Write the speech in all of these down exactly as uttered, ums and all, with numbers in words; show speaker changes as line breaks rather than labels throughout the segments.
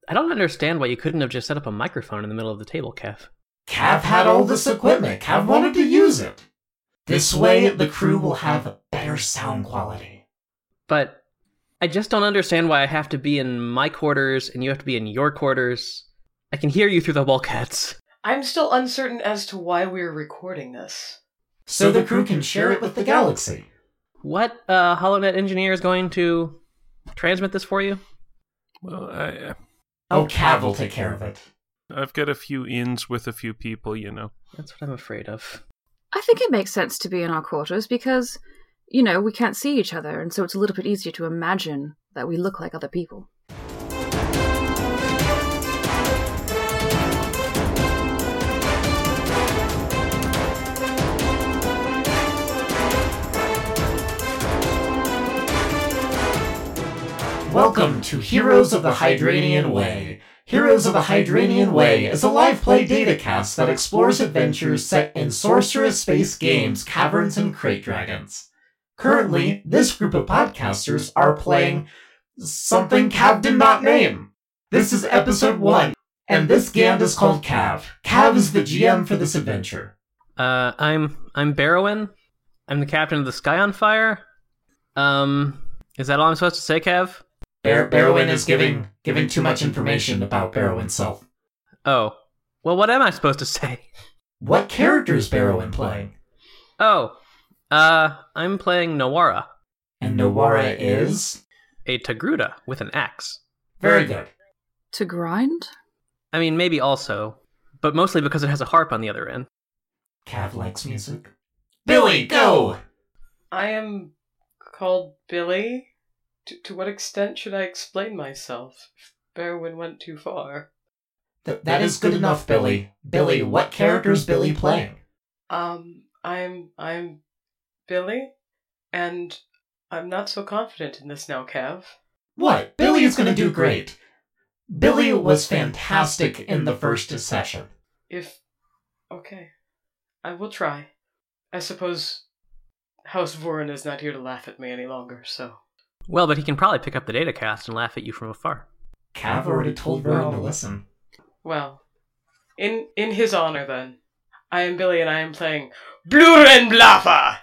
I don't understand why you couldn't have just set up a microphone in the middle of the table, Kev.
Cav had all this equipment. Cav wanted to use it. This way, the crew will have better sound quality.
But I just don't understand why I have to be in my quarters and you have to be in your quarters. I can hear you through the bulkheads.
I'm still uncertain as to why we're recording this.
So the crew can share it with the galaxy.
What uh, HoloNet engineer is going to transmit this for you?
Well, I, uh,
Oh, Cav will take care of it.
I've got a few ins with a few people, you know.
That's what I'm afraid of.
I think it makes sense to be in our quarters because, you know, we can't see each other, and so it's a little bit easier to imagine that we look like other people.
Welcome to Heroes of the Hydranian Way. Heroes of the Hydranian Way is a live play datacast that explores adventures set in sorcerous space games, caverns, and crate dragons. Currently, this group of podcasters are playing something Cav did not name. This is episode one, and this Gand is called Cav. Cav is the G M for this adventure.
Uh, I'm I'm Barrowin. I'm the captain of the Sky on Fire. Um, is that all I'm supposed to say, Kev?
Bar- Barrowin is giving giving too much information about Barrow himself.
Oh. Well, what am I supposed to say?
What character is Barrowin playing?
Oh. Uh, I'm playing Nawara.
And Nawara is?
A Togruta with an axe.
Very good.
To grind?
I mean, maybe also, but mostly because it has a harp on the other end.
Cav likes music. Billy, go!
I am called Billy. To, to what extent should I explain myself? If Barwin went too far.
Th- that is good enough, Billy. Billy, what character is Billy playing?
Um, I'm I'm Billy, and I'm not so confident in this now, Cav.
What? Billy is going to do great. Billy was fantastic in the first session.
If... Okay. I will try. I suppose House Vorin is not here to laugh at me any longer, so...
Well, but he can probably pick up the datacast and laugh at you from afar.
Cav already told Vorin to listen.
Well, in in his honor, then, I am Billy and I am playing Bluren Blaffa!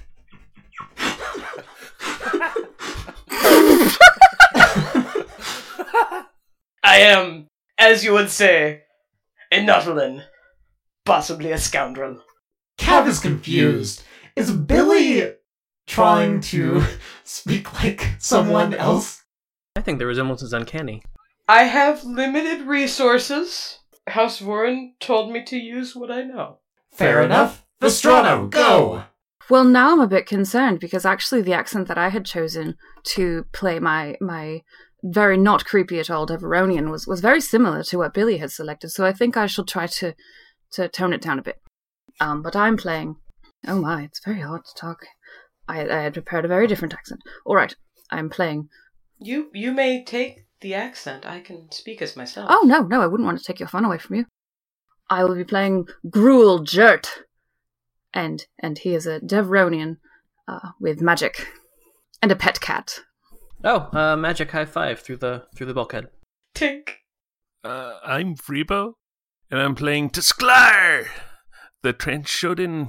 I am, as you would say, a Nautilin. Possibly a scoundrel.
Cav is confused. Is Billy trying to speak like someone else?
I think the resemblance is uncanny.
I have limited resources. House Vorin told me to use what I know.
Fair enough. Vestrano, go!
Well, now I'm a bit concerned because actually the accent that I had chosen to play my my very not creepy at all Deveronian was, was very similar to what Billy had selected, so I think I shall try to, to tone it down a bit. Um, but I'm playing... Oh my, it's very hard to talk. I, I had prepared a very different accent. All right, I'm playing...
You you may take the accent. I can speak as myself.
Oh, no, no, I wouldn't want to take your fun away from you. I will be playing Gruel Jert. And and he is a Devronian uh, with magic. And a pet cat.
Oh, uh, magic high five through the through the bulkhead.
Tink.
Uh, I'm Freebo, and I'm playing Tsklar, the Trenchodan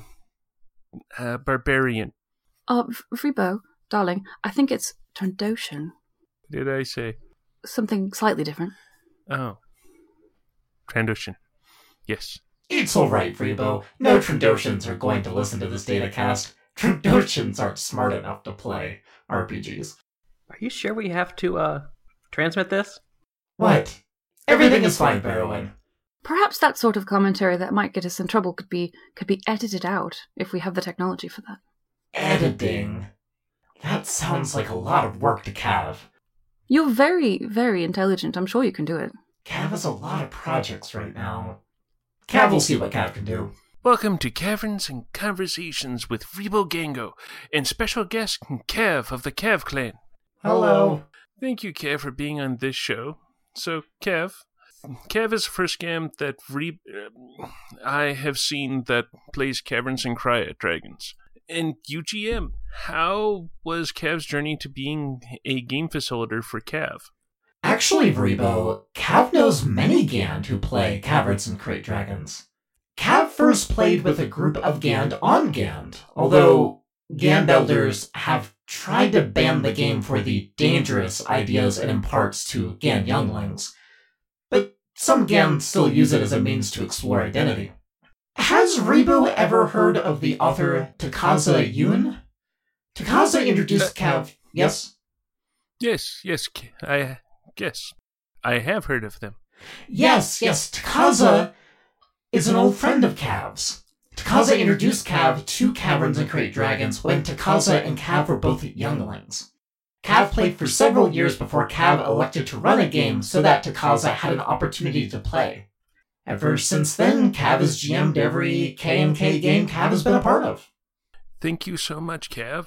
uh, barbarian.
Uh, Freebo, darling, I think it's Trandoshan.
Did I say?
Something slightly different.
Oh. Trandoshan. Yes.
It's alright, Freebo. No Trandoshans are going to listen to this datacast. Trandoshans aren't smart enough to play R P Gs.
Are you sure we have to, uh, transmit this?
What? Everything is fine, Barrowin.
Perhaps that sort of commentary that might get us in trouble could be could be edited out if we have the technology for that.
Editing. That sounds like a lot of work to Cav.
You're very, very intelligent. I'm sure you can do it.
Cav has a lot of projects right now. Cav will see what Cav can do.
Welcome to Caverns and Conversations with Freebo Gango and special guest Kev of the Kev Clan.
Hello.
Thank you, Kev, for being on this show. So, Kev, Kev is the first game that Re- uh, I have seen that plays Caverns and Cryo Dragons. And U G M, how was Kev's journey to being a game facilitator for Kev?
Actually, Vribo, Cav knows many Gand who play Caverns and Crate Dragons. Cav first played with a group of Gand on Gand, although Gand elders have tried to ban the game for the dangerous ideas it imparts to Gand younglings, but some Gand still use it as a means to explore identity. Has Vribo ever heard of the author Takaza Yun? Takaza introduced Cav, yes?
Yes, yes, I guess. I have heard of them.
Yes, yes, Takaza is an old friend of Cav's. Takaza introduced Cav to Caverns and Crate Dragons when Takaza and Cav were both younglings. Cav played for several years before Cav elected to run a game so that Takaza had an opportunity to play. Ever since then, Cav has G M'd every K and K game Cav has been a part of.
Thank you so much, Cav.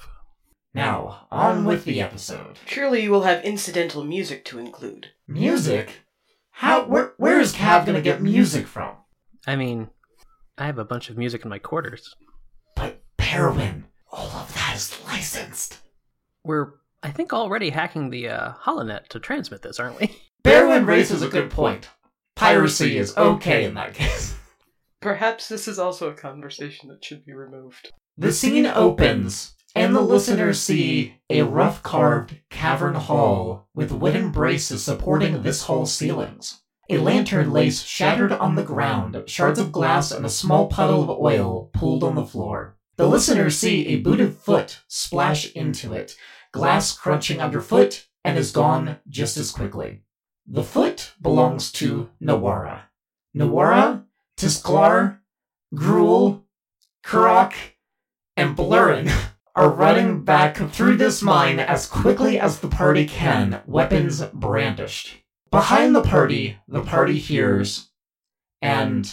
Now, on with the episode.
Surely you will have incidental music to include.
Music? How? Where, where is Cav gonna get music from?
I mean, I have a bunch of music in my quarters.
But, Perwin, all of that is licensed.
We're, I think, already hacking the uh, Holonet to transmit this, aren't we?
Perwin raises a good point. Piracy is okay in that case.
Perhaps this is also a conversation that should be removed.
The scene opens, and the listeners see a rough-carved cavern hall with wooden braces supporting this hall's ceilings. A lantern lays shattered on the ground, shards of glass and a small puddle of oil pooled on the floor. The listeners see a booted foot splash into it, glass crunching underfoot, and is gone just as quickly. The foot belongs to Nawara. Nawara, Tisklar, Gruul, Kurok, and Blurrin are running back through this mine as quickly as the party can, weapons brandished. Behind the party, the party hears, and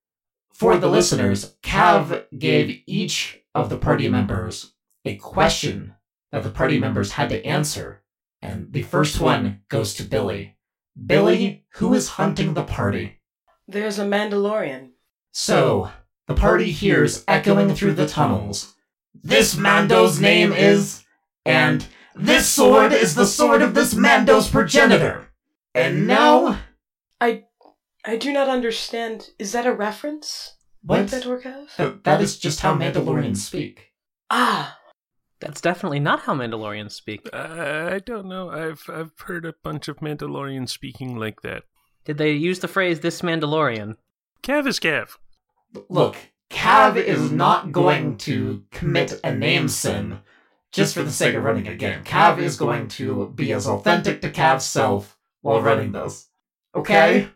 for the listeners, Cav gave each of the party members a question that the party members had to answer, and the first one goes to Billy. Billy, who is hunting the party?
There's a Mandalorian.
So, the party hears echoing through the tunnels, "This Mando's name is," and "This sword is the sword of this Mando's progenitor." And now...
I I do not understand. Is that a reference?
What?
That Orcav?
Th- that is just how Mandalorians speak.
Ah!
That's definitely not how Mandalorians speak.
Uh, I don't know. I've I've heard a bunch of Mandalorians speaking like that.
Did they use the phrase, "this Mandalorian"?
Cav is Cav.
Look, Cav is not going to commit a name sin just for the sake of running a game. Cav is going to be as authentic to Cav's self while running this. Okay?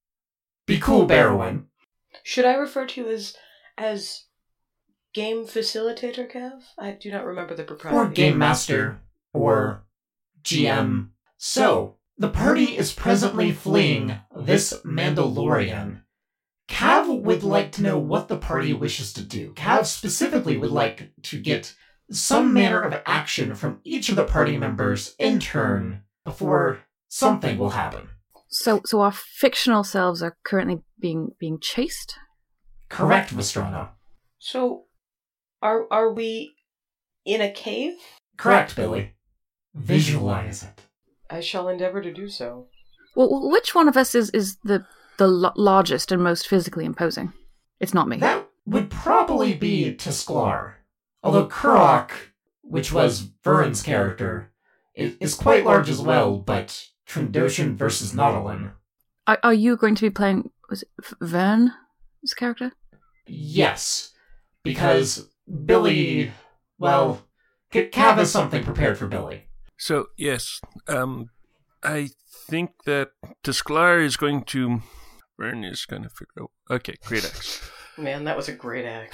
Be cool, Barrowin.
Should I refer to you as as game facilitator, Cav? I do not remember the propriety.
Or game master, or G M. So, the party is presently fleeing this Mandalorian. Cav would like to know what the party wishes to do. Cav specifically would like to get some manner of action from each of the party members in turn before something will happen.
So, so our fictional selves are currently being being chased?
Correct, Vestrano.
So, are are we in a cave?
Correct, Billy. Visualize it.
I shall endeavor to do so.
Well, which one of us is, is the, the l- largest and most physically imposing? It's not me.
That would probably be Tisklar. Although Kurok, which was Vern's character, is, is quite large as well, but Trandoshan versus Nautilin.
Are, are you going to be playing, was it Vern's character?
Yes, because Billy, well, C- Cav has something prepared for Billy.
So, yes, um, I think that Tisklar is going to... Vern is going to figure out... Okay, great axe.
Man, that was a great act.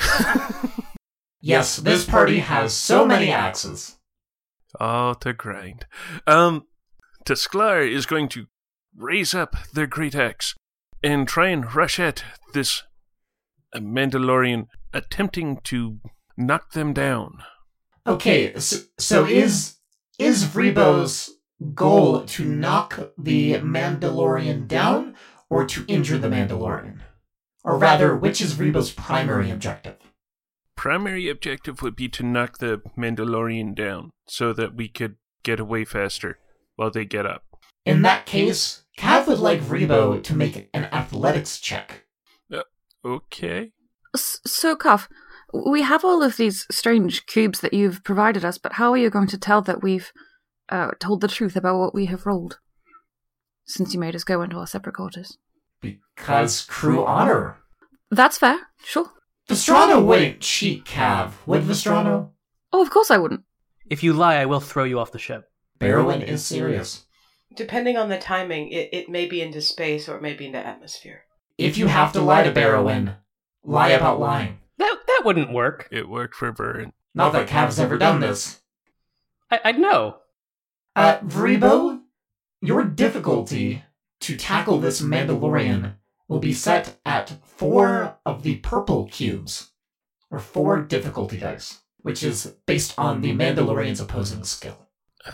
Yes, this party has so many axes.
Oh, to grind. Um, Tisklar is going to raise up their great axe and try and rush at this Mandalorian, attempting to knock them down.
Okay, so, so is is Vribo's goal to knock the Mandalorian down or to injure the Mandalorian? Or rather, which is Vribo's primary objective?
Primary objective would be to knock the Mandalorian down so that we could get away faster while they get up.
In that case, Cav would like Rebo to make an athletics check.
Uh, okay.
S- so, Cuff, we have all of these strange cubes that you've provided us, but how are you going to tell that we've uh, told the truth about what we have rolled, since you made us go into our separate quarters?
Because crew honor.
That's fair, sure.
Vestrano wouldn't cheat, Cav, would Vestrano?
Oh, of course I wouldn't.
If you lie, I will throw you off the ship.
Barrowin is serious.
Depending on the timing, it, it may be into space or it may be into atmosphere.
If you have to lie to Barrowin, lie about lying.
That that wouldn't work.
It worked for Vern.
Not that Cav's ever done this.
I, I'd know.
Uh, Vrebo, your difficulty to tackle this Mandalorian will be set at four of the purple cubes, or four difficulty dice, which is based on the Mandalorian's opposing skill.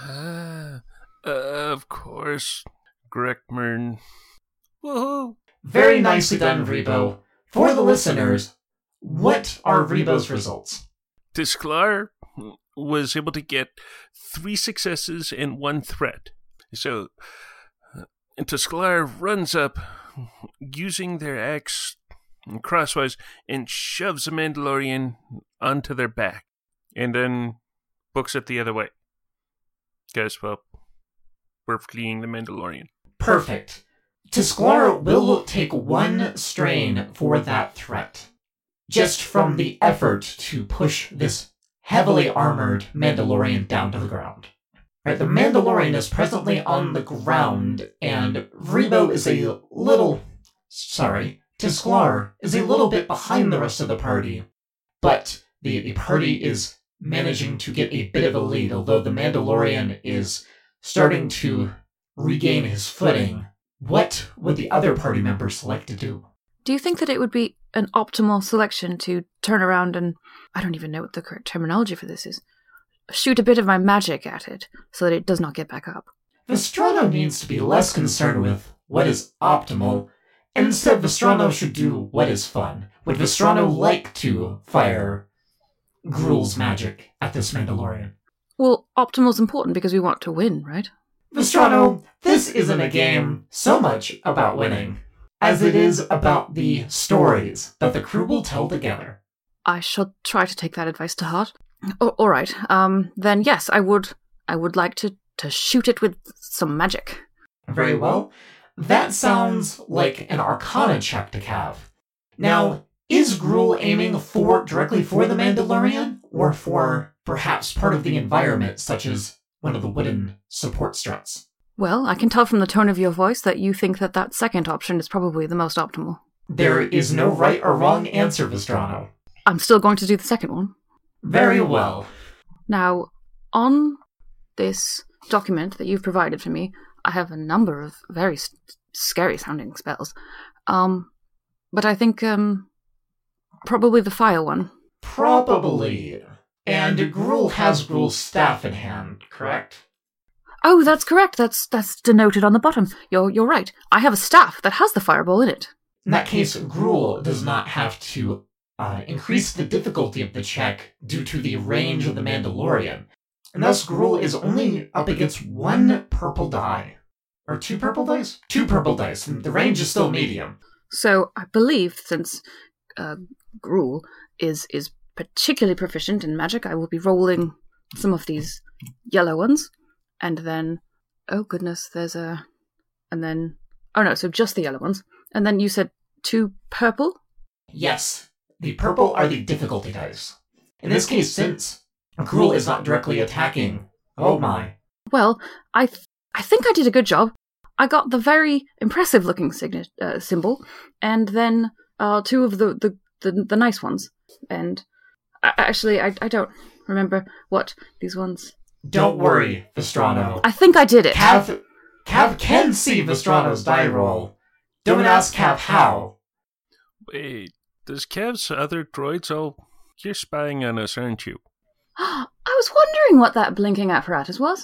Ah, uh, of course. Grekmern. Woohoo!
Very nicely done, Vrebo. For the listeners, what are Vrebo's results?
Tisklar was able to get three successes and one threat. So, uh, Tisklar runs up, using their axe crosswise, and shoves a Mandalorian onto their back, and then books it the other way. Guess, well, we're fleeing the Mandalorian.
Perfect. Tisklar will take one strain for that threat, just from the effort to push this heavily armored Mandalorian down to the ground. Right, the Mandalorian is presently on the ground, and Vrebo is a little... Sorry, Tisklar is a little bit behind the rest of the party, but the, the party is managing to get a bit of a lead, although the Mandalorian is starting to regain his footing. What would the other party members like to do?
Do you think that it would be an optimal selection to turn around and, I don't even know what the correct terminology for this is, shoot a bit of my magic at it so that it does not get back up?
Vestrano needs to be less concerned with what is optimal, and instead Vestrano should do what is fun. Would Vestrano like to fire Gruul's magic at this Mandalorian?
Well, optimal's important because we want to win, right?
Vestrano, this isn't a game so much about winning as it is about the stories that the crew will tell together.
I shall try to take that advice to heart. O- all right, um, then yes, I would I would like to, to shoot it with some magic.
Very well. That sounds like an Arcana check to Cav. Now, is Gruul aiming for directly for the Mandalorian, or for perhaps part of the environment, such as one of the wooden support struts?
Well, I can tell from the tone of your voice that you think that that second option is probably the most optimal.
There is no right or wrong answer, Vestrano.
I'm still going to do the second one.
Very well.
Now, on this document that you've provided for me, I have a number of very s- scary-sounding spells. Um, but I think, um, probably the fire one.
Probably. And Gruul has Gruul's staff in hand, correct?
Oh, that's correct. That's that's denoted on the bottom. You're you're right. I have a staff that has the fireball in it.
In that case, Gruul does not have to uh, increase the difficulty of the check due to the range of the Mandalorian. And thus, Gruul is only up against one purple die. Or two purple dice? Two purple dice. And the range is still medium.
So I believe, since uh, Gruul is is particularly proficient in magic, I will be rolling some of these yellow ones. And then, oh goodness, there's a... And then... Oh no, so just the yellow ones. And then you said two purple?
Yes, the purple are the difficulty dice. In this case, since Gruul is not directly attacking, oh my.
Well, I th- I think I did a good job. I got the very impressive-looking signet uh, symbol, and then uh, two of the, the, the, the nice ones. And I, actually, I, I don't remember what these ones...
Don't worry, Vestrano.
I think I did it.
Cav, Cav can see Vestrano's die roll. Don't ask Cav how.
Wait, does Kev's other droids all... You're spying on us, aren't you?
I was wondering what that blinking apparatus was.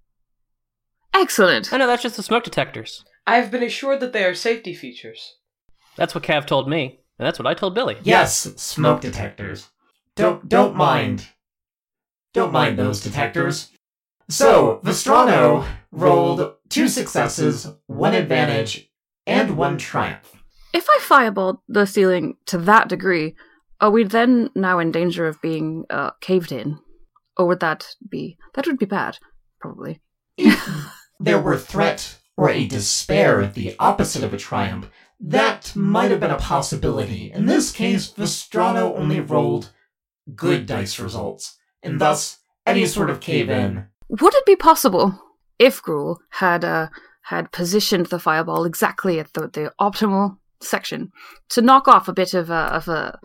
Excellent.
Oh no, that's just the smoke detectors.
I have been assured that they are safety features.
That's what Cav told me, and that's what I told Billy.
Yes, smoke detectors. Don't don't mind. Don't mind those detectors. So, Vestrano rolled two successes, one advantage, and one triumph.
If I fireball the ceiling to that degree, are we then now in danger of being uh, caved in? Or would that be... That would be bad, probably.
If there were threat or a despair, the opposite of a triumph, that might have been a possibility. In this case, Vestrano only rolled good dice results, and thus any sort of cave-in.
Would it be possible if Gruul had uh, had positioned the fireball exactly at the, the optimal section to knock off a bit of a, of a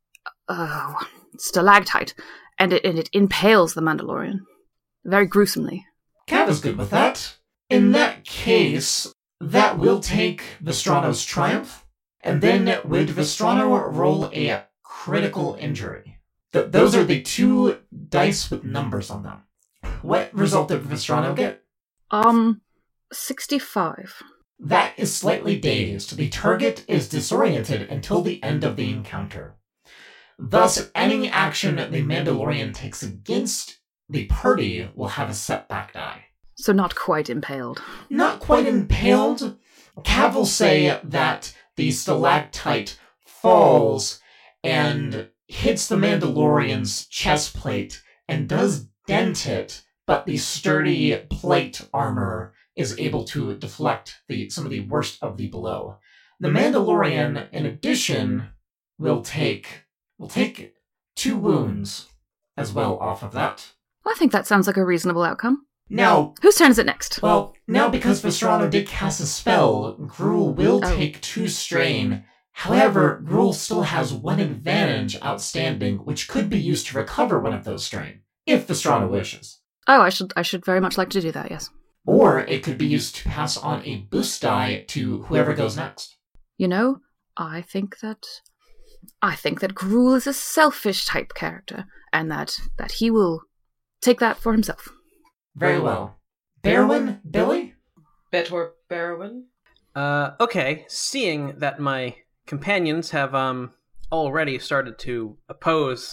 uh, stalactite, and it, and it impales the Mandalorian very gruesomely?
Cav is good with that. In that case, that will take Vestrano's triumph, and then would Vestrano roll a critical injury? Th- those are the two dice with numbers on them. What result did Vestrano get?
Um, sixty-five.
That is slightly dazed. The target is disoriented until the end of the encounter. Thus, any action the Mandalorian takes against the party will have a setback die.
So not quite impaled.
Not quite impaled. Cav will say that the stalactite falls and hits the Mandalorian's chest plate and does dent it, but the sturdy plate armor is able to deflect the some of the worst of the blow. The Mandalorian, in addition, will take will take two wounds as well off of that.
I think that sounds like a reasonable outcome.
Now,
Whose turn is it next?
well, now because Vestrano did cast a spell, Gruul will
Oh.
take two strain. However, Gruul still has one advantage outstanding, which could be used to recover one of those strain, if Vestrano wishes.
Oh, I should I should very much like to do that, yes.
Or it could be used to pass on a boost die to whoever goes next.
You know, I think that I think that Gruul is a selfish type character, and that, that he will take that for himself.
Very well. Berwin, Billy?
Betor Barrowin?
Uh, okay, seeing that my companions have um already started to oppose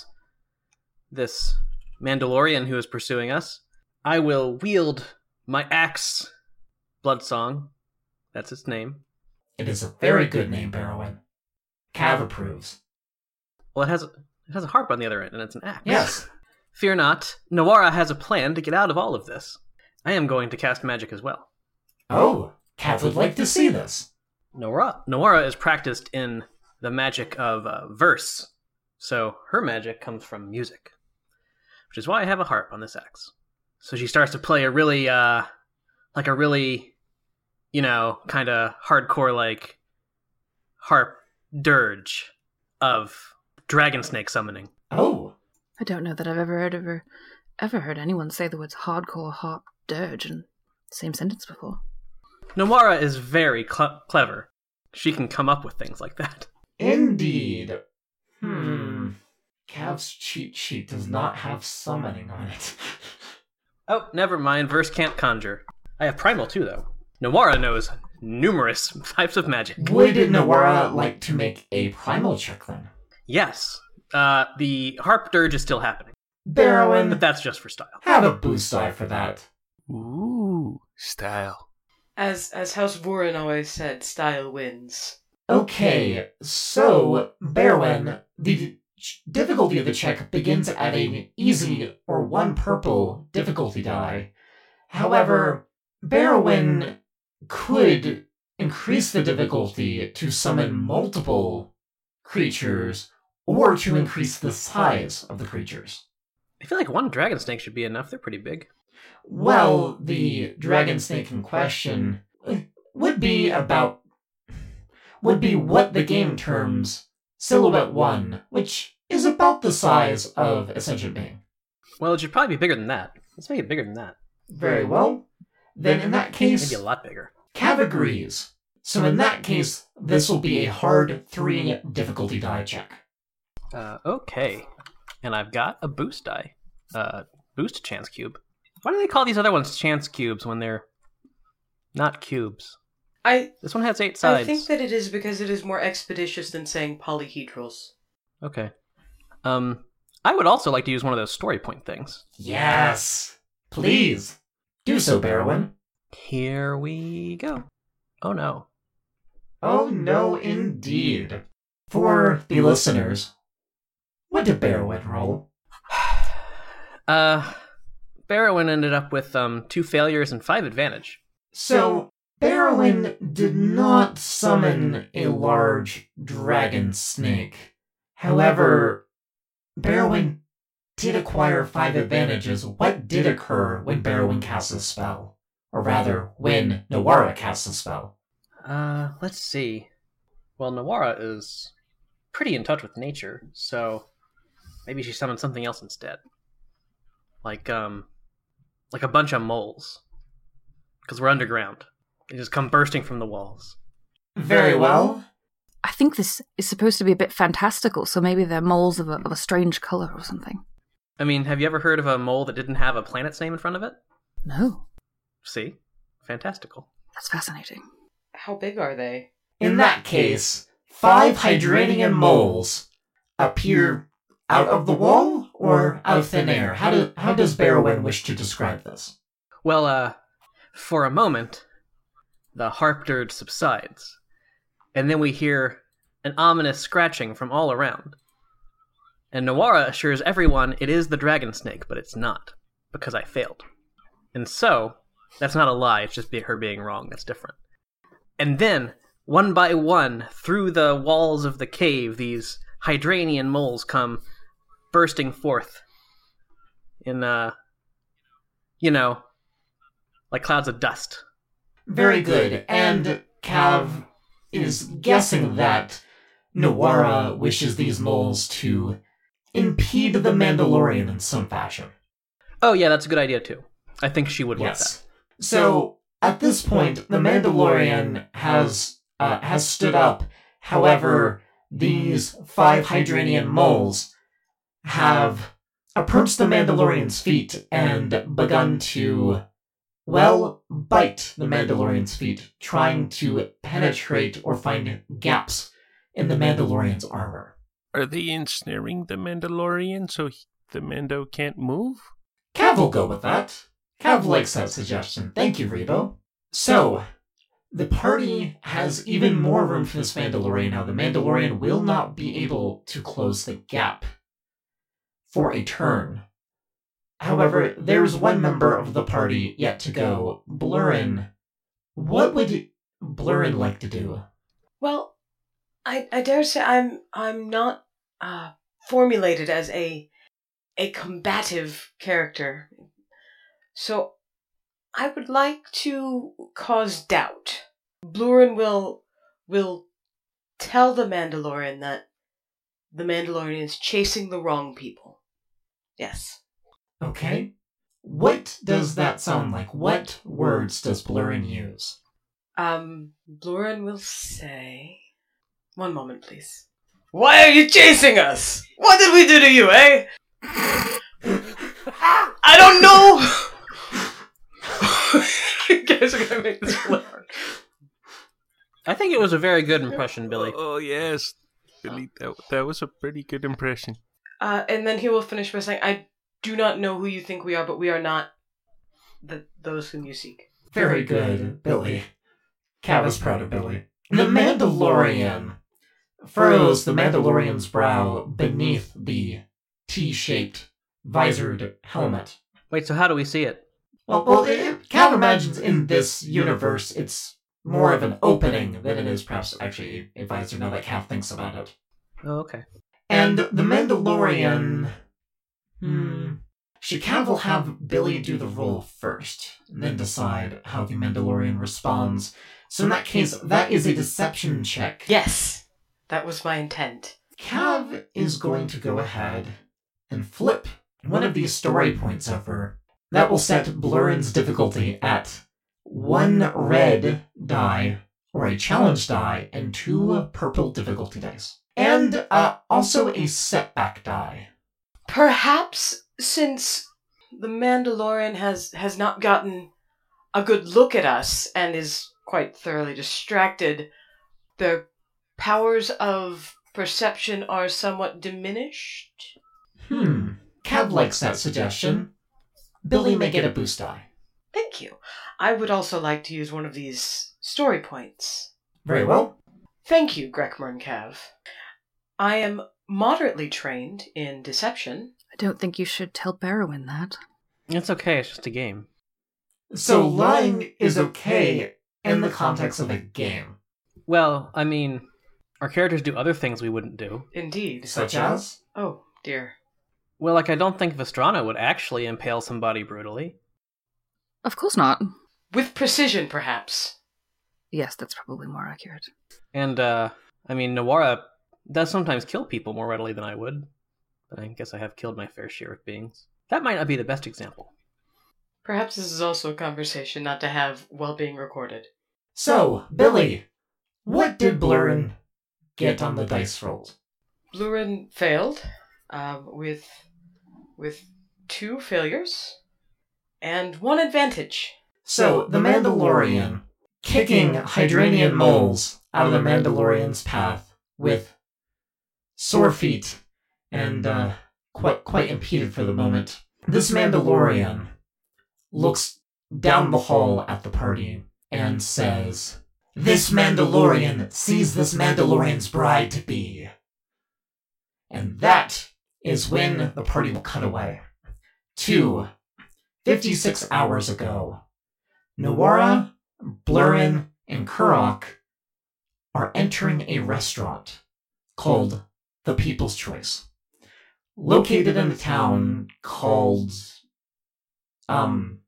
this Mandalorian who is pursuing us, I will wield my axe, Bloodsong. That's its name.
It is a very good name, Berwin. Cav approves.
Well, it has a, it has a harp on the other end, and it's an axe.
Yes.
Fear not, Nawara has a plan to get out of all of this. I am going to cast magic as well.
Oh, Cav would like to see this.
Nawara, Nawara is practiced in the magic of uh, verse, so her magic comes from music, which is why I have a harp on this axe. So she starts to play a really, uh, like a really, you know, kind of hardcore, like, harp dirge of dragon snake summoning.
Oh,
I don't know that I've ever heard ever ever heard anyone say the words hardcore harp dirge in the same sentence before.
Nawara is very cl- clever. She can come up with things like that.
indeed. Hmm. Cav's cheat sheet does not have summoning on it.
Oh, never mind. Verse can't conjure. I have primal too, though. Nawara knows numerous types of magic.
Would Nawara like to make a primal check then?
Yes, uh, the harp dirge is still happening, but
Berwin,
that's just for style.
have a boost die for that.
Ooh, style.
As as House Vorin always said, style wins.
Okay, so, Berwin, the ch- difficulty of the check begins at an easy or one purple difficulty die. However, Berwin could increase the difficulty to summon multiple creatures or to increase the size of the creatures.
I feel like one dragon snake should be enough. They're pretty big.
Well, the dragon snake in question would be about would be what the game terms Silhouette one, which is about the size of a sentient being.
Well, it should probably be bigger than that. Let's make it bigger than that.
Very well. Then in that case,
Maybe a lot bigger.
Cav agrees. So in that case, this will be a hard three difficulty die check.
Uh, okay. And I've got a boost die. Uh, boost chance cube. Why do they call these other ones chance cubes when they're not cubes?
I
This one has eight
I
sides.
think that it is because it is more expeditious than saying polyhedrals.
Okay. Um, I would also like to use one of those story point things.
Yes! Please! Do so, Barrowin.
Here we go. Oh no.
Oh no, indeed. For the listeners, what did Barrowin roll?
Uh, Barrowin ended up with um two failures and five advantage.
So, Barrowin did not summon a large dragon snake. However, Barrowin did acquire five advantages. What did occur when Barrowin cast a spell? Or rather, when Nawara cast a spell?
Uh, let's see. Well, Nawara is pretty in touch with nature, so maybe she summoned something else instead. Like, um, like a bunch of moles. Because we're underground. They just come bursting from the walls.
Very well.
I think this is supposed to be a bit fantastical, so maybe they're moles of a, of a strange color or something.
I mean, have you ever heard of a mole that didn't have a planet's name in front of it?
No.
See? Fantastical.
That's fascinating.
How big are they?
In that case, five Hydranian moles appear out of the wall or out of thin air? How, do, how does Barrowin wish to describe this?
Well, uh, for a moment, the harp dirge subsides, and then we hear an ominous scratching from all around. And Nawara assures everyone it is the dragon snake, but it's not, because I failed. And so, that's not a lie, it's just be- her being wrong, that's different. And then, one by one, through the walls of the cave, these Hydranian moles come bursting forth in, uh, you know, like clouds of dust.
Very good. And Cav is guessing that Nawara wishes these moles to impede the Mandalorian in some fashion.
Oh yeah, that's a good idea too. I think she would want
Yes. So, at this point, the Mandalorian has uh, has stood up. However, these five Hydranian moles have approached the Mandalorian's feet and begun to, well, bite the Mandalorian's feet, trying to penetrate or find gaps in the Mandalorian's armor.
Are they ensnaring the Mandalorian so he, the Mando can't move?
Cav will go with that. Cav likes that suggestion. Thank you, Rebo. So, the party has even more room for this Mandalorian now. The Mandalorian will not be able to close the gap for a turn. However, there's one member of the party yet to go. Blurrin. What would Blurrin like to do?
Well, I I dare say I'm I'm not uh, formulated as a a combative character, so I would like to cause doubt. Blurrin will will tell the Mandalorian that the Mandalorian is chasing the wrong people. Yes.
Okay. What does that sound like? What words does Blurrin use?
Um, Blurrin will say... One moment, please. Why are you chasing us? What did we do to you, eh? I don't know! You guys are gonna make this flipper.
I think it was a very good impression, Billy.
Oh, yes. Billy, that, that was a pretty good impression.
Uh, and then he will finish by saying, I do not know who you think we are, but we are not the, those whom you seek.
Very good, Billy. Cav is proud of Billy. The Mandalorian furrows the Mandalorian's brow beneath the T-shaped, visored helmet.
Wait, so how do we see it?
Well, well it, Cav imagines in this universe it's more of an opening than it is perhaps actually a visor now that Cav thinks about it.
Oh, okay.
And the Mandalorian... Hmm... Should Cav have Billy do the roll first, and then decide how the Mandalorian responds? So in that case, that is a deception check.
Yes! That was my intent.
Cav is going to go ahead and flip one of these story points over. That will set Blurrin's difficulty at one red die, or a challenge die, and two purple difficulty dice. And uh, also a setback die.
Perhaps since the Mandalorian has, has not gotten a good look at us and is quite thoroughly distracted, their powers of perception are somewhat diminished?
Hmm. Cav likes that suggestion. Billy may get a boost die.
Thank you. I would also like to use one of these story points.
Very well.
Thank you, Grekmer and Cav. I am moderately trained in deception.
I don't think you should tell Barrowin that.
It's okay, it's just a game.
So lying is okay in the context of a game.
Well, I mean, our characters do other things we wouldn't do.
Indeed.
Such as?
Oh, dear.
Well, like, I don't think Vestrano would actually impale somebody brutally.
Of course not.
With precision, perhaps.
Yes, that's probably more accurate.
And, uh, I mean, Nawara does sometimes kill people more readily than I would. But I guess I have killed my fair share of beings. That might not be the best example.
Perhaps this is also a conversation not to have while being recorded.
So, Billy, what did Blurrin get on the dice rolls?
Blurin failed, um, with, with two failures, and one advantage.
So, the Mandalorian, kicking Hydranian moles out of the Mandalorian's path with sore feet and uh, quite quite impeded for the moment. This Mandalorian looks down the hall at the party and says, "This Mandalorian sees this Mandalorian's bride-to-be." And that is when the party will cut away to fifty-six hours ago. Nawara, Blurrin, and Kurok are entering a restaurant called The People's Choice, located in a town called, um,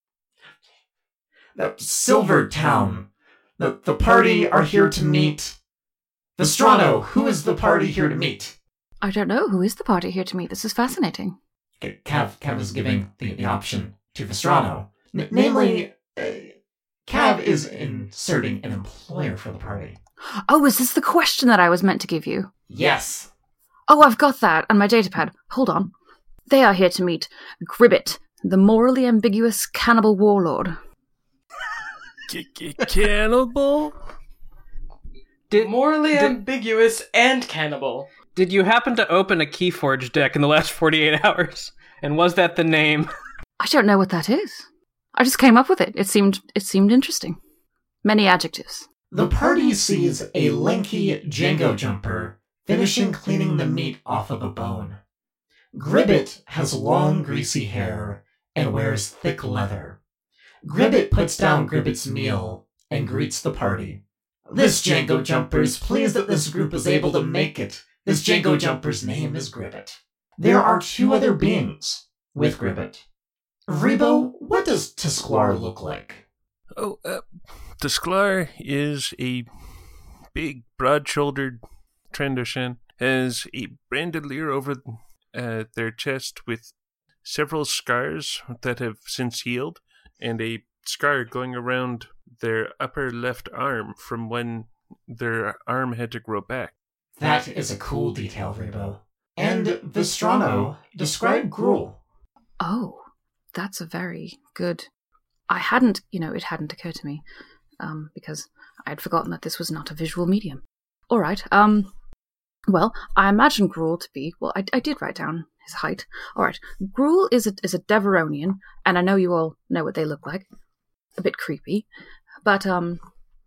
the Silver Town. The, the party are here to meet Vestrano. Who is the party here to meet?
I don't know. Who is the party here to meet? This is fascinating.
Cav, Cav is giving the, the option to Vestrano. N- namely, uh, Cav is inserting an employer for the party.
Oh, is this the question that I was meant to give you?
Yes.
Oh, I've got that on my datapad. Hold on. They are here to meet Gribbet, the morally ambiguous cannibal warlord.
Cannibal?
Did,
Morally
did,
ambiguous and cannibal.
Did you happen to open a Keyforge deck in the last forty-eight hours? And was that the name?
I don't know what that is. I just came up with it. It seemed it seemed interesting. Many adjectives.
The party sees a lanky Django jumper finishing cleaning the meat off of a bone. Gribbet has long, greasy hair and wears thick leather. Gribbet puts down Gribbet's meal and greets the party. This Django jumper is pleased that this group is able to make it. This Django jumper's name is Gribbet. There are two other beings with Gribbet. Rebo, what does Tesklar look like?
Oh, uh, Tesklar is a big, broad-shouldered Trandoshan, has a bandolier over uh, their chest with several scars that have since healed, and a scar going around their upper left arm from when their arm had to grow back.
That is a cool detail, Rebo. And Vestrano, describe Gruul.
Oh, that's a very good... I hadn't, you know, it hadn't occurred to me, um, because I had forgotten that this was not a visual medium. All right, um, well, I imagine Gruul to be, well, I, I did write down his height. All right, Gruul is a, is a Deveronian, and I know you all know what they look like. A bit creepy, but, um,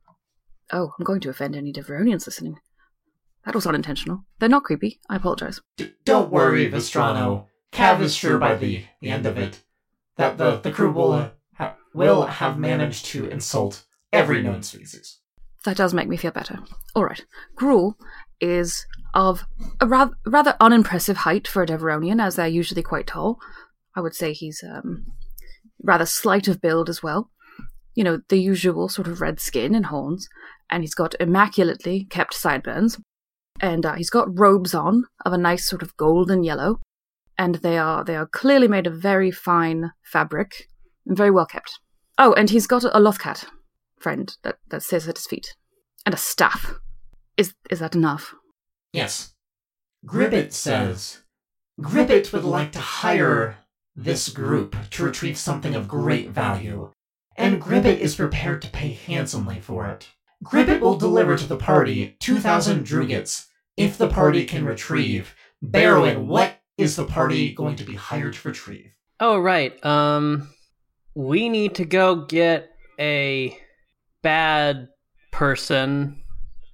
oh, I'm going to offend any Deveronians listening. That was unintentional. They're not creepy. I apologize.
D- don't worry, Vestrano. Cav is sure by the, the end of it that the, the crew will, uh, ha- will have managed to insult every known species.
That does make me feel better. All right. Gruul is of a rather, rather unimpressive height for a Deveronian, as they're usually quite tall. I would say he's um, rather slight of build as well. You know, the usual sort of red skin and horns, and he's got immaculately kept sideburns. And uh, he's got robes on of a nice sort of golden yellow, and they are they are clearly made of very fine fabric and very well kept. Oh, and he's got a, a Lothcat friend that, that sits at his feet, and a staff. Is is that enough?
Yes. Gribbet says, Gribbet would like to hire this group to retrieve something of great value, and Gribbet is prepared to pay handsomely for it. Gribbet will deliver to the party two thousand drugets if the party can retrieve. Barrowin, what is the party going to be hired to retrieve?
Oh, right. Um, we need to go get a bad person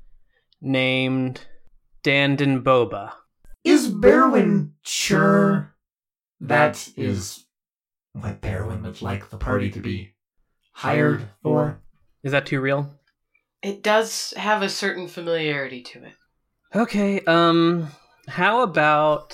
named Dandin Boba.
Is Berwin sure that is what Berwin would like the party to be hired for?
Is that too real?
It does have a certain familiarity to it.
Okay, um, how about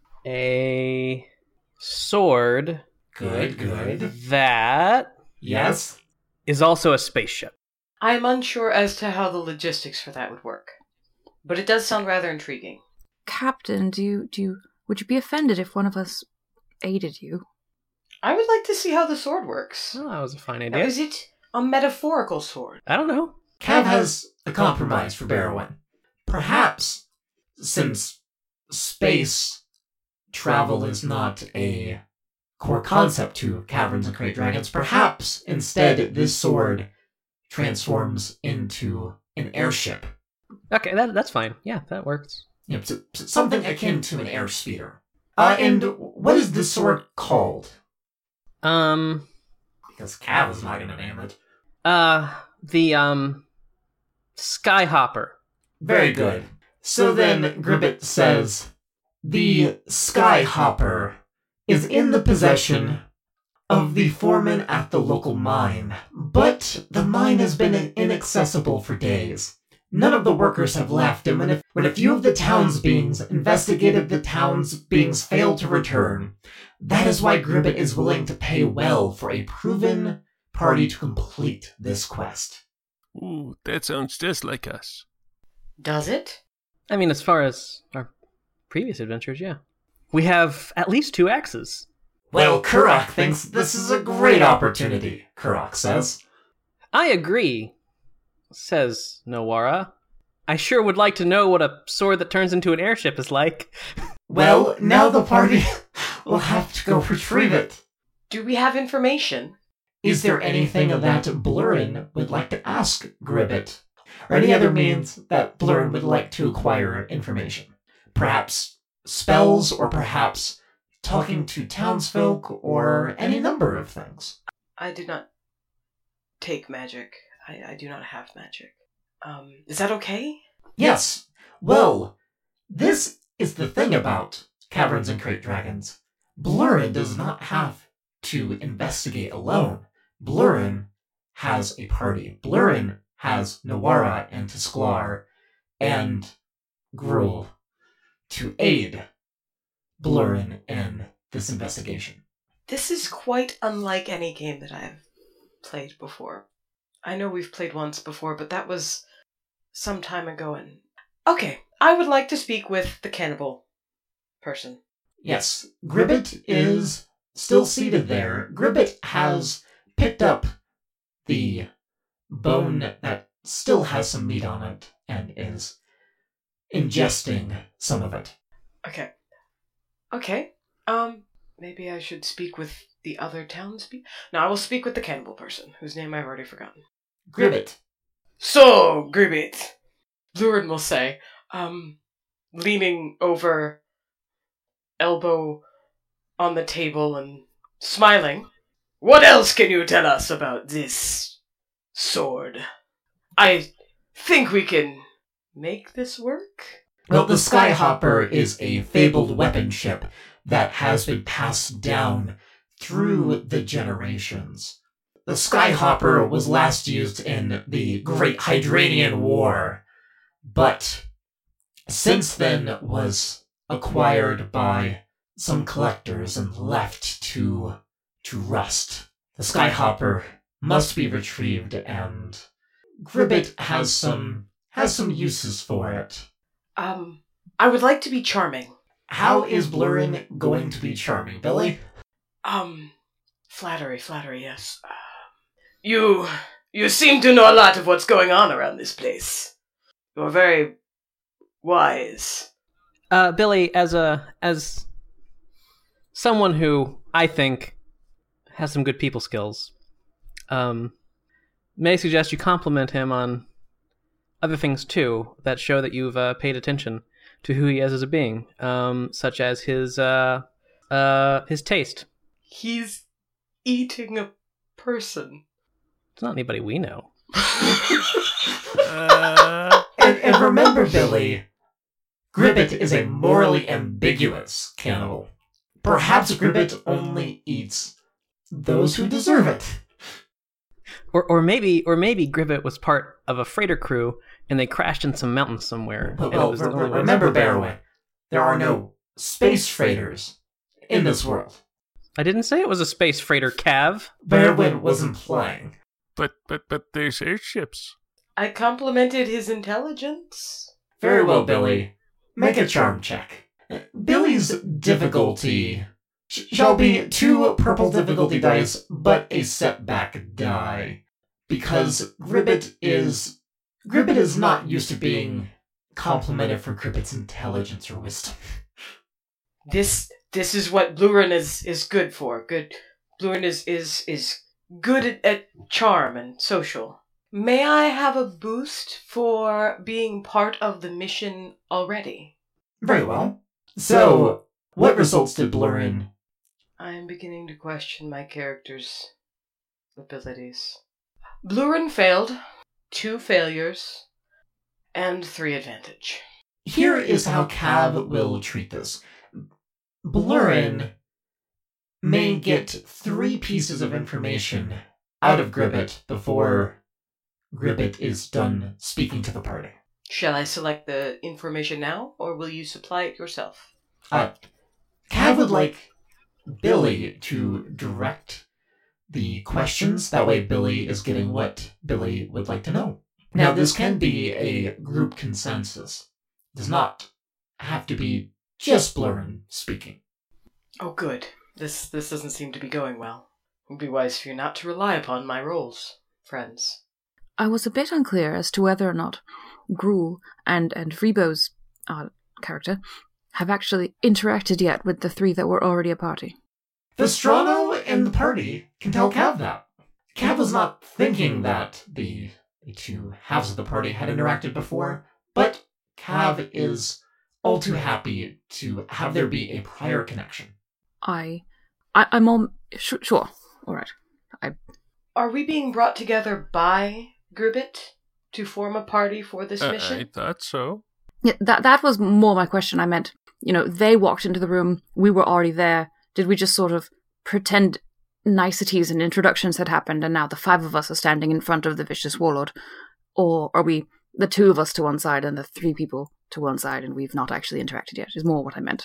a sword
Good, good.
that
Yes?
is also a spaceship?
I am unsure as to how the logistics for that would work, but it does sound rather intriguing.
Captain, do you do you would you be offended if one of us aided you?
I would like to see how the sword works.
Oh, that was a fine
Now,
idea.
is it a metaphorical sword?
I don't know.
Cav has a compromise for Berwin. Perhaps, since space travel is not a core concept to Caverns and Great Dragons, perhaps instead this sword transforms into an airship.
Okay, that that's fine. Yeah, that works.
Yep, so, so something akin to an air speeder. Uh, and what is this sword called?
Um,
Because Cav is not going to name it.
uh, the, um, Skyhopper.
Very good. So then, Gribbet says, the Skyhopper is in the possession of the foreman at the local mine, but the mine has been inaccessible for days. None of the workers have left, and when a, when a few of the town's beings investigated, the town's beings failed to return. That is why Gribbet is willing to pay well for a proven party to complete this quest.
Ooh, that sounds just like us.
Does it?
I mean, as far as our previous adventures, yeah. We have at least two axes.
Well, Kurok thinks this is a great opportunity, Kurok says.
I agree, says Nowara. I sure would like to know what a sword that turns into an airship is like.
Well, now the party will have to go retrieve it.
Do we have information?
Is there anything that Blurrin would like to ask Gribbet? Or any other means that Blurrin would like to acquire information? Perhaps spells, or perhaps talking to townsfolk, or any number of things.
I did not take magic. I, I do not have magic. Um, is that okay?
Yes. Well, this is the thing about Caverns and Great Dragons. Blurrin does not have to investigate alone. Blurrin has a party. Blurrin has Nowara and Tesklar and Gruul to aid Blurrin in this investigation.
This is quite unlike any game that I've played before. I know we've played once before, but that was some time ago. And okay, I would like to speak with the cannibal person.
Yes, Gribbet is still seated there. Gribbet has picked up the bone that still has some meat on it and is ingesting some of it.
Okay. Okay. Um, maybe I should speak with the other townspeople. No, I will speak with the cannibal person, whose name I've already forgotten.
Gribbet.
So, Gribbet, Lurin will say, um, leaning over, elbow on the table and smiling. What else can you tell us about this sword? I think we can make this work?
Well, the Skyhopper is a fabled weapon ship that has been passed down through the generations. The Skyhopper was last used in the Great Hydranian War, but since then was acquired by some collectors and left to to rust. The Skyhopper must be retrieved, and Gribbet has some has some uses for it.
Um, I would like to be charming.
How is Blurrin going to be charming, Billy?
Um, flattery, flattery, yes. Uh, you, you seem to know a lot of what's going on around this place. You're very wise.
Uh, Billy, as a as someone who I think has some good people skills, um, may I suggest you compliment him on other things too that show that you've uh, paid attention to who he is as a being, um, such as his uh, uh, his taste.
He's eating a person?
It's not anybody we know.
Uh,
And, and remember, Billy, Gribbet is a morally ambiguous cannibal. Perhaps Gribbet only eats those who deserve it.
Or or maybe or maybe Gribbet was part of a freighter crew and they crashed in some mountains somewhere.
But,
and it
well,
was the
re-
only way-
remember, Barroway, there are no space freighters in this world.
I didn't say it was a space freighter, Cav.
Barroway was implying.
but but but there's airships.
I complimented his intelligence.
Very well, Billy. Make a charm check. Billy's difficulty sh- shall be two purple difficulty dice, but a setback die. Because Gribbet is... Gribbet is not used to being complimented for Gribbet's intelligence or wisdom.
This this is what Blurin is, is good for. Good Blurin is, is is good at, at charm and social. May I have a boost for being part of the mission already?
Very well. So, what results did Blurin?
I am beginning to question my character's abilities. Blurin failed, two failures, and three advantage.
Here is how Cav will treat this. Blurin may get three pieces of information out of Gribbet before Gribbet is done speaking to the party.
Shall I select the information now, or will you supply it yourself?
Uh, Cav would like Billy to direct the questions. That way Billy is getting what Billy would like to know. Now, this can be a group consensus. It does not have to be just Blurin speaking.
Oh, good. This this doesn't seem to be going well. It would be wise for you not to rely upon my roles, friends.
I was a bit unclear as to whether or not Gruul and, and Rebo's uh, character have actually interacted yet with the three that were already a party.
Vestrano and the party can tell Cav that. Cav was not thinking that the, the two halves of the party had interacted before, but Cav is all too happy to have there be a prior connection.
I, I I'm all sh- sure. All right. I
Are we being brought together by Gribbet to form a party for this
Uh,
mission?
I thought so.
yeah, that that was more my question. I meant, you know, they walked into the room. We were already there. Did we just sort of pretend niceties and introductions had happened, and now the five of us are standing in front of the vicious warlord, or are we the two of us to one side and the three people to one side, and we've not actually interacted yet? Is more what I meant.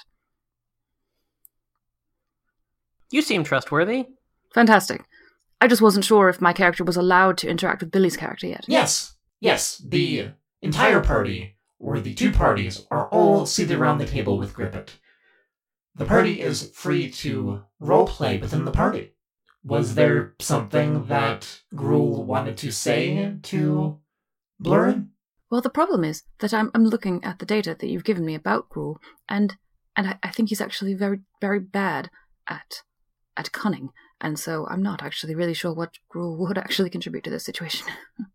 You seem trustworthy.
Fantastic. I just wasn't sure if my character was allowed to interact with Billy's character yet.
Yes, yes, the entire party, or the two parties, are all seated around the table with Gribbet. The party is free to roleplay within the party. Was there something that Gruul wanted to say to Blurin?
Well, the problem is that I'm I'm looking at the data that you've given me about Gruul, and and I, I think he's actually very very bad at at cunning, and so I'm not actually really sure what Gruul would actually contribute to this situation.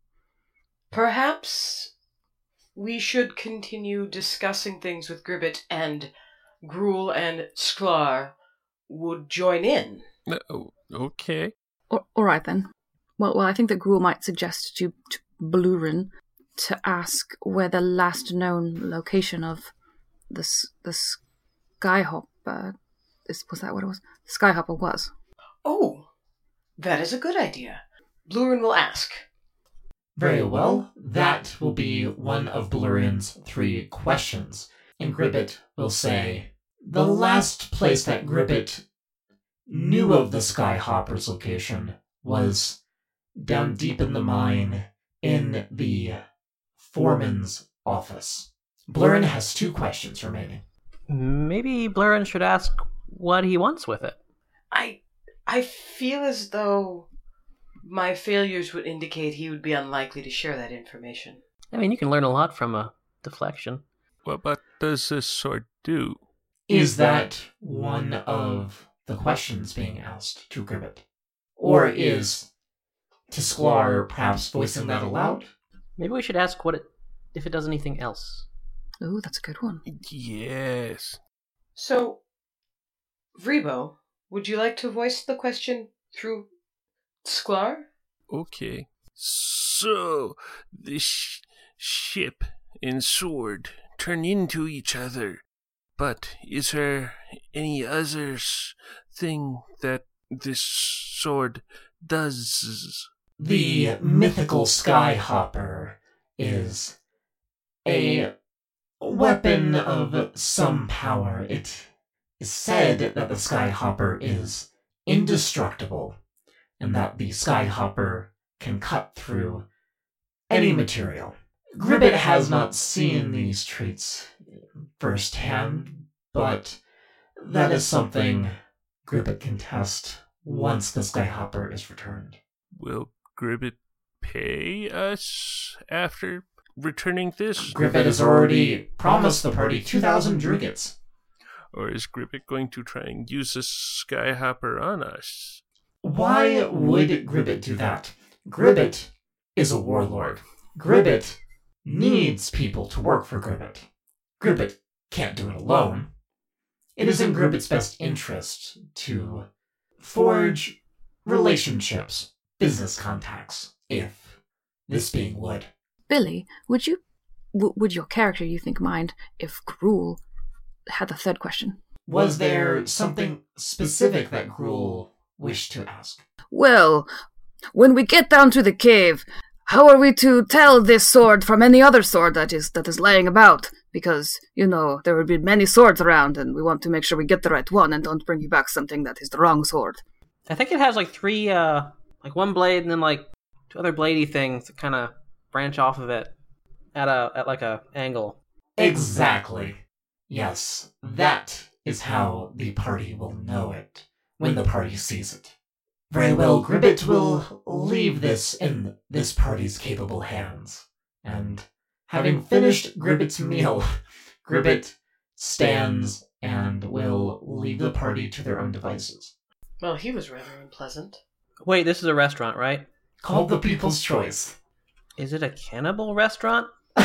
Perhaps we should continue discussing things with Gribbet, and Gruul and Sklar would join in.
Uh, oh, okay.
All, all right then. Well, well, I think that Gruul might suggest to, to Blurin to ask where the last known location of the s- the Skyhopper uh, is was that what it was? Skyhopper was.
Oh, that is a good idea. Blurin will ask.
Very well, that will be one of Blurin's three questions. And Gribbet will say, the last place that Gribbet knew of the Skyhopper's location was down deep in the mine in the foreman's office. Blurin has two questions remaining.
Maybe Blurin should ask what he wants with it.
I I feel as though my failures would indicate he would be unlikely to share that information.
I mean, you can learn a lot from a deflection.
What, what does this sword do?
Is that one of the questions being asked to Gribbet? Or is Tisklar perhaps voicing that aloud?
Maybe we should ask what it, if it does anything else.
Oh, that's a good one.
Yes.
So, Vrebo, would you like to voice the question through Sklar?
Okay. So, the sh- ship and sword turn into each other. But is there any other thing that this sword does?
The mythical Skyhopper is a weapon of some power. It is said that the Skyhopper is indestructible, and that the Skyhopper can cut through any material. Gribbet has not seen these traits firsthand, but that is something Gribbet can test once the Skyhopper is returned.
Will Gribbet pay us after returning this?
Gribbet has already promised the party two thousand drugets.
Or is Gribbet going to try and use this Skyhopper on us?
Why would Gribbet do that? Gribbet is a warlord. Gribbet needs people to work for Gribbet. Gribbet can't do it alone. It is in Gribbet's best interest to forge relationships, business contacts, if this being would.
Billy, would you, w- would your character, you think, mind if Gruul had the third question?
Was there something specific that Gruul wished to ask?
Well, when we get down to the cave, how are we to tell this sword from any other sword that is that is laying about? Because, you know, there will be many swords around, and we want to make sure we get the right one and don't bring you back something that is the wrong sword.
I think it has like three, uh, like one blade and then like two other bladey things that kind of branch off of it at a at like a angle.
Exactly. Yes, that is how the party will know it when the party sees it. Very well, Gribbet will leave this in this party's capable hands. And having finished Gribbet's meal, Gribbet stands and will leave the party to their own devices.
Well, he was rather unpleasant.
Wait, this is a restaurant, right?
Called the People's Choice.
Is it a cannibal restaurant?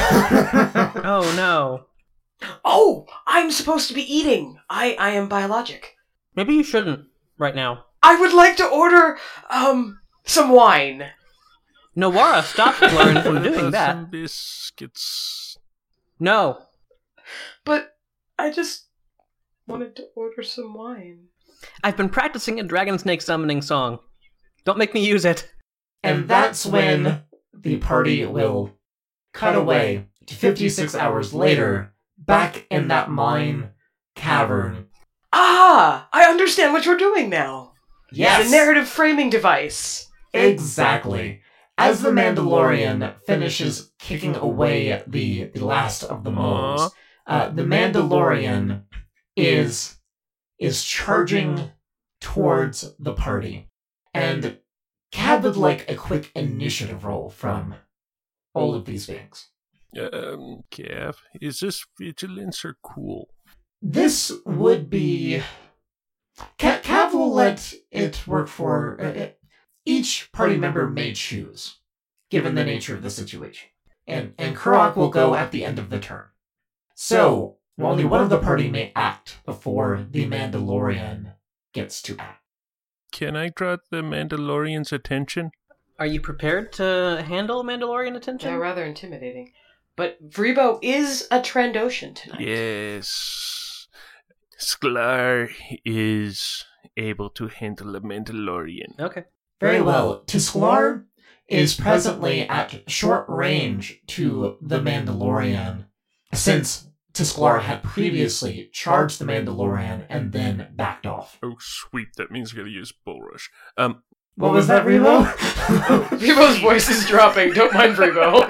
Oh no.
Oh, I'm supposed to be eating. I, I am biologic.
Maybe you shouldn't right now.
I would like to order, um, some wine.
Nowara, stop Lauren from
What
doing
about
that.
some biscuits?
No.
But I just wanted to order some wine.
I've been practicing a dragon snake summoning song. Don't make me use it.
And that's when the party will cut away to fifty-six hours later, back in that mine cavern.
Ah, I understand what you're doing now.
Yes!
The narrative framing device.
Exactly. As the Mandalorian finishes kicking away the, the last of the moles, uh, the Mandalorian is is charging towards the party. And Cad would like a quick initiative roll from all of these beings.
Um, Cav, is this vigilance or cool?
This would be... Ca- Cav will let it work for... Uh, each party member may choose, given the nature of the situation. And, and Kurok will go at the end of the turn. So, only one of the party may act before the Mandalorian gets to act.
Can I draw the Mandalorian's attention?
Are you prepared to handle Mandalorian attention?
They're rather intimidating. But Vribo is a Trandoshan tonight.
Yes. Sklar is able to handle a Mandalorian.
Okay.
Very well. Tisklar is presently at short range to the Mandalorian, since Tisklar had previously charged the Mandalorian and then backed off.
Oh, sweet. That means I gotta use Bull Rush. Um,
What was that, Remo?
Vribo's voice is dropping. Don't mind Vribo.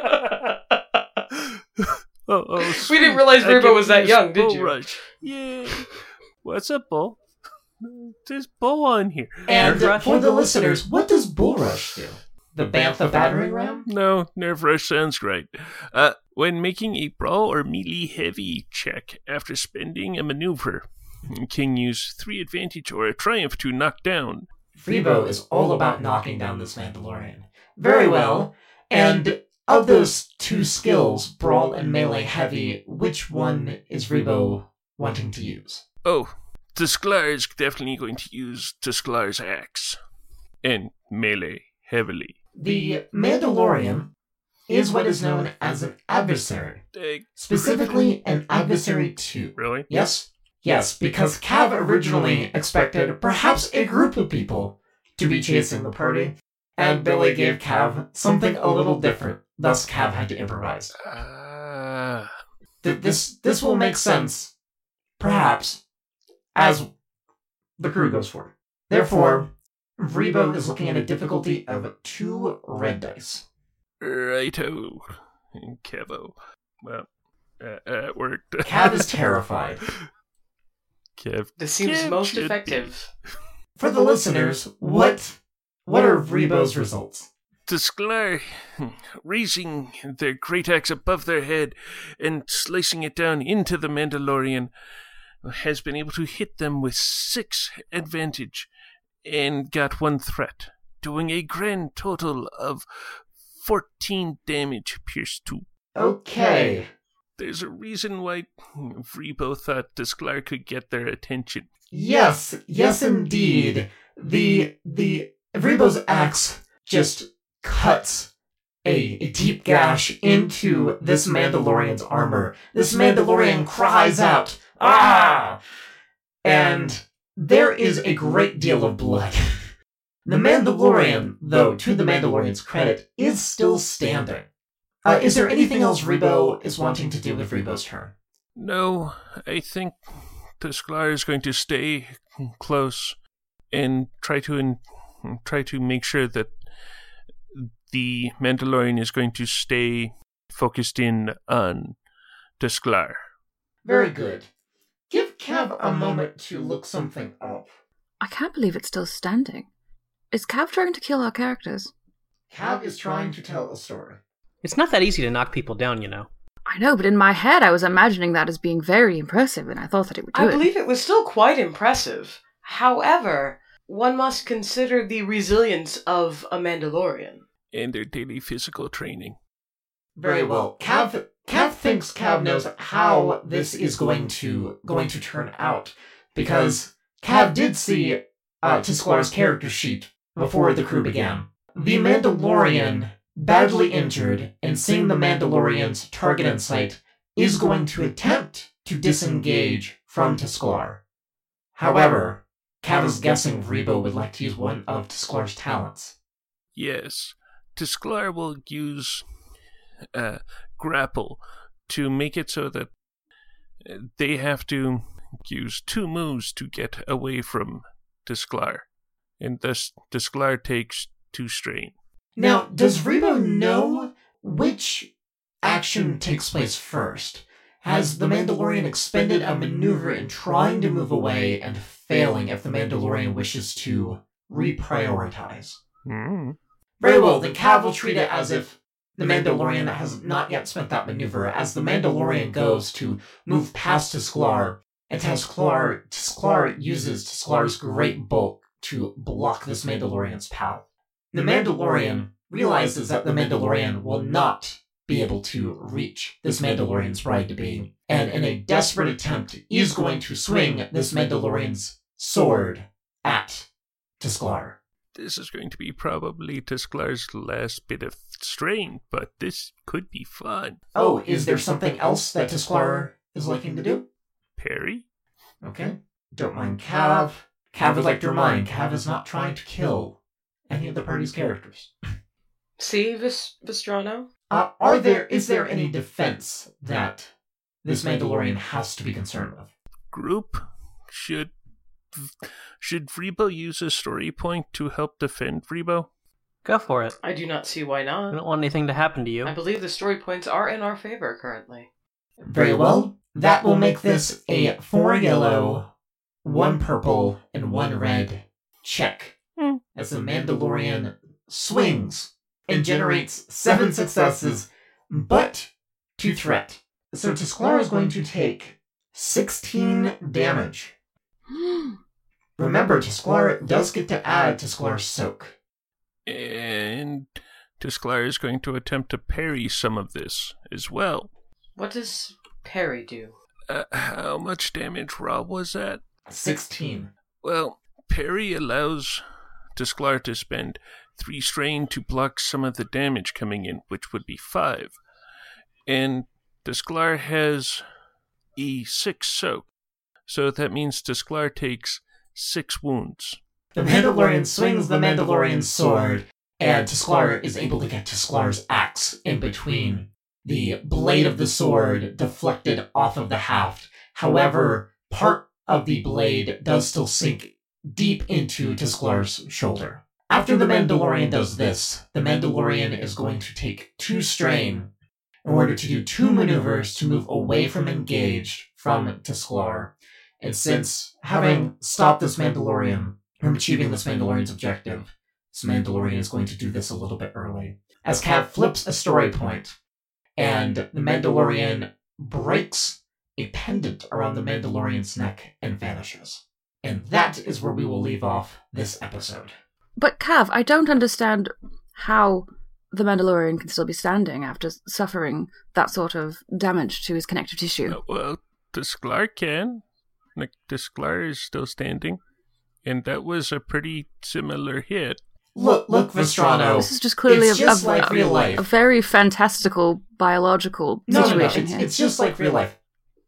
oh, oh,
We
sweet.
didn't realize
I
Vribo
get
was
to
that
use
young, did
Bull
you?
Rush. Yeah. What's up, Bull? There's Bull on here.
And
Nerve
for the listeners, what does Bull Rush do? The Bantha battering ram?
No, Nerve Rush sounds great. Uh, when making a brawl or melee heavy check after spending a maneuver, you can use three advantage or a triumph to knock down.
Vribo is all about knocking down this Mandalorian. Very well. And of those two skills, Brawl and Melee Heavy, which one is Vribo wanting to use?
Oh, Tisklar is definitely going to use Tisklar's axe. and melee heavily.
The Mandalorian is what is known as an adversary.
Uh,
Specifically, an adversary two.
Really?
Yes? Yes, because Cav originally expected perhaps a group of people to be chasing the party, and Billy gave Cav something a little different. Thus, Cav had to improvise.
Uh,
Th- this this will make sense, perhaps, as the crew goes forward. Therefore, Vrebo is looking at a difficulty of two red dice.
righto. Kevo. Well, uh, uh, it worked.
Cav is terrified.
Kev.
This seems
Kev
most
should be.
effective.
For the listeners, what what are Vrebo's results?
The Sklar, raising their great axe above their head and slicing it down into the Mandalorian, has been able to hit them with six advantage and got one threat, doing a grand total of fourteen damage pierced to.
Okay.
There's a reason why Vrebo thought the Sklar could get their attention.
Yes, yes indeed. The the Vrebo's axe just cuts a, a deep gash into this Mandalorian's armor. This Mandalorian cries out, "Ah!" And there is a great deal of blood. The Mandalorian, though, to the Mandalorian's credit, is still standing. Uh, is there anything else Vrebo is wanting to do with Vrebo's turn?
No, I think the Sklar is going to stay close and try to in, try to make sure that the Mandalorian is going to stay focused in on the Sklar.
Very good. Give Cav a moment to look something up.
I can't believe it's still standing. Is Cav trying to kill our characters?
Cav is trying to tell a story.
It's not that easy to knock people down, you know.
I know, but in my head I was imagining that as being very impressive, and I thought that it would do
I
it.
believe it was still quite impressive. However, one must consider the resilience of a Mandalorian.
And their daily physical training.
Very well. Cav Cav thinks Cav knows how this is going to going to turn out, because Cav did see uh, Tisklar's character sheet before the crew began. The Mandalorian, badly injured and seeing the Mandalorian's target in sight, is going to attempt to disengage from Tisklar. However, Cav is guessing Vrebo would like to use one of Tisklar's talents.
Yes, the Sklar will use uh, grapple to make it so that they have to use two moves to get away from the Sklar, and thus the Sklar takes two strain.
Now, does Vrebo know which action takes place first? Has the Mandalorian expended a maneuver in trying to move away and failing if the Mandalorian wishes to reprioritize?
Mm.
Very well, then Cav will treat it as if the Mandalorian has not yet spent that maneuver, as the Mandalorian goes to move past Tisklar, and Tisklar, Tisklar uses Tisklar's great bulk to block this Mandalorian's path. The Mandalorian realizes that the Mandalorian will not be able to reach this Mandalorian's ride to being, and in a desperate attempt is going to swing this Mandalorian's sword at Tisklar.
This is going to be probably Tisklar's last bit of strain, but this could be fun.
Oh, is there something else that Tisklar is liking to do?
Parry?
Okay. Don't mind Cav. Cav would like to remind, Cav is not trying to kill any of the party's characters.
See, Vis- Vistrano?
Uh, are there, is there any defense that this Mandalorian has to be concerned with?
Group? Should should Vrebo use a story point to help defend Vrebo?
Go for it.
I do not see why
I
not.
don't want anything to happen to you.
I believe the story points are in our favor currently.
Very well. That will make this a four yellow, one purple, and one red check.
Hmm.
As the Mandalorian swings and generates seven successes, but two threat. So Tisklar is going to take sixteen damage. Remember, Tisklar does get to add Tisklar's soak.
And Tisklar is going to attempt to parry some of this as well.
What does parry do?
Uh, how much damage, Rob, was that?
sixteen.
Well, parry allows Desklar to spend three strain to block some of the damage coming in, which would be five. And Desklar has a six soak, so that means Desklar takes six wounds.
The Mandalorian swings the Mandalorian sword, and Desklar is able to get Desklar's axe in between. The blade of the sword deflected off of the haft. However, part of the blade does still sink deep into Desklar's shoulder. After the Mandalorian does this, the Mandalorian is going to take two strain in order to do two maneuvers to move away from engaged from Desklar. And since having stopped this Mandalorian from achieving this Mandalorian's objective, this Mandalorian is going to do this a little bit early. As Cav flips a story point, and the Mandalorian breaks a pendant around the Mandalorian's neck and vanishes. And that is where we will leave off this episode.
But Cav, I don't understand how the Mandalorian can still be standing after suffering that sort of damage to his connective tissue.
Uh, well, Desklar can. Like, Desklar is still standing, and that was a pretty similar hit.
Look, look, Vestrano.
This is just clearly
it's
a,
just
a,
like
a,
real life.
a very fantastical biological
No, no, no,
situation
it's,
here.
it's just like real life.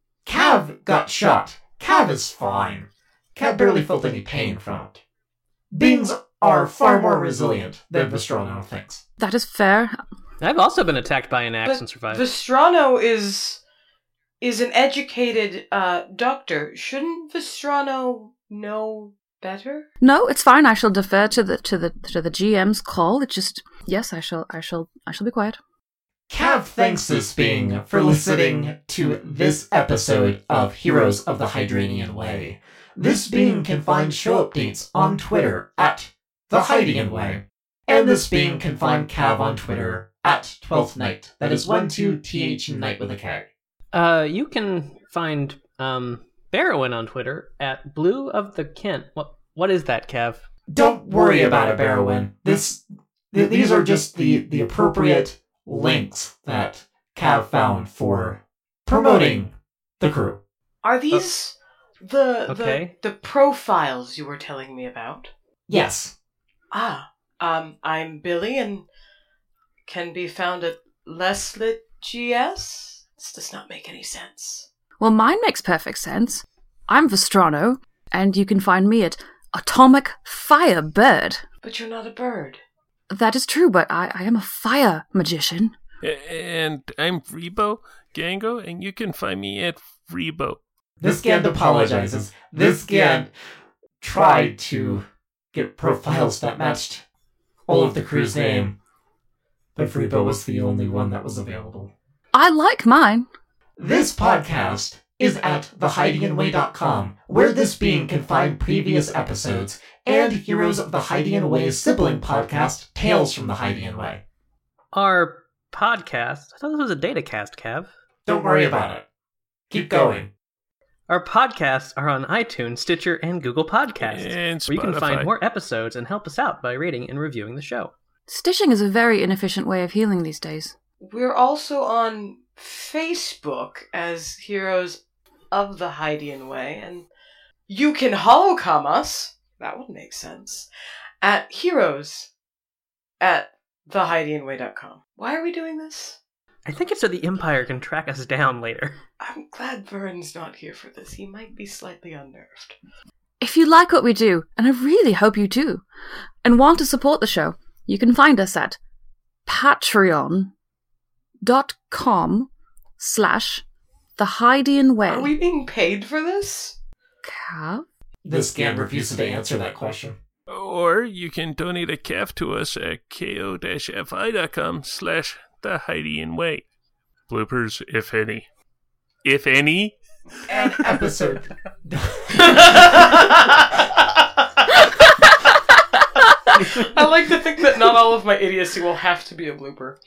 Cav got shot. Cav is fine. Cav barely felt any pain from it. Beings are far more resilient than Vestrano thinks.
That is fair.
I've also been attacked by an axe
But
and survived.
Vestrano is is an educated uh, doctor. Shouldn't Vestrano know better?
No, it's fine. I shall defer to the to the to the G M's call. It just yes, I shall I shall I shall be quiet.
Cav thanks this being for listening to this episode of Heroes of the Hydranian Way. This being can find show updates on Twitter at The Hydranian Way. And this being can find Cav on Twitter at twelfth Night. That is one two T H Night with a K.
Uh, you can find um Barrowin on Twitter at Blue of the Kent. What what is that, Cav?
Don't worry about it, Barrowin. This, th- these are just the, the appropriate links that Cav found for promoting the crew.
Are these the,
Okay.
the the profiles you were telling me about?
Yes.
Ah, um, I'm Billy and can be found at Leslit G S. This does not make any sense.
Well, mine makes perfect sense. I'm Vestrano, and you can find me at Atomic Fire Bird.
But you're not a bird.
That is true, but I, I am a fire magician.
A- And I'm Rebo Gango, and you can find me at Rebo.
This Gand apologizes. This Gand tried to get profiles that matched all of the crew's name, but Freebo was the only one that was available.
I like mine.
This podcast is at the hydian way dot com, where this being can find previous episodes and Heroes of the Hydian Way's sibling podcast, Tales from the Hydian Way.
Our podcast. I thought this was a data cast, Cav.
Don't worry about it. Keep going.
Our podcasts are on iTunes, Stitcher, and Google Podcasts,
And
where you can
Spotify.
find more episodes and help us out by rating and reviewing the show.
Stitching is a very inefficient way of healing these days.
We're also on Facebook as Heroes of the Hydian Way, and you can holocom us, that would make sense, at Heroes at the hydian way dot com. Why are we doing this?
I think it's so the Empire can track us down later.
I'm glad Vern's not here for this. He might be slightly unnerved.
If you like what we do, and I really hope you do, and want to support the show, you can find us at patreon dot com slash the Hydian Way.
Are we being paid for this?
Cav?
This Gand refuses to answer that question.
Or you can donate a calf to us at ko-fi dot com slash the Hydian Way. Bloopers, if any. If any.
An episode.
I like to think that not all of my idiocy will have to be a blooper.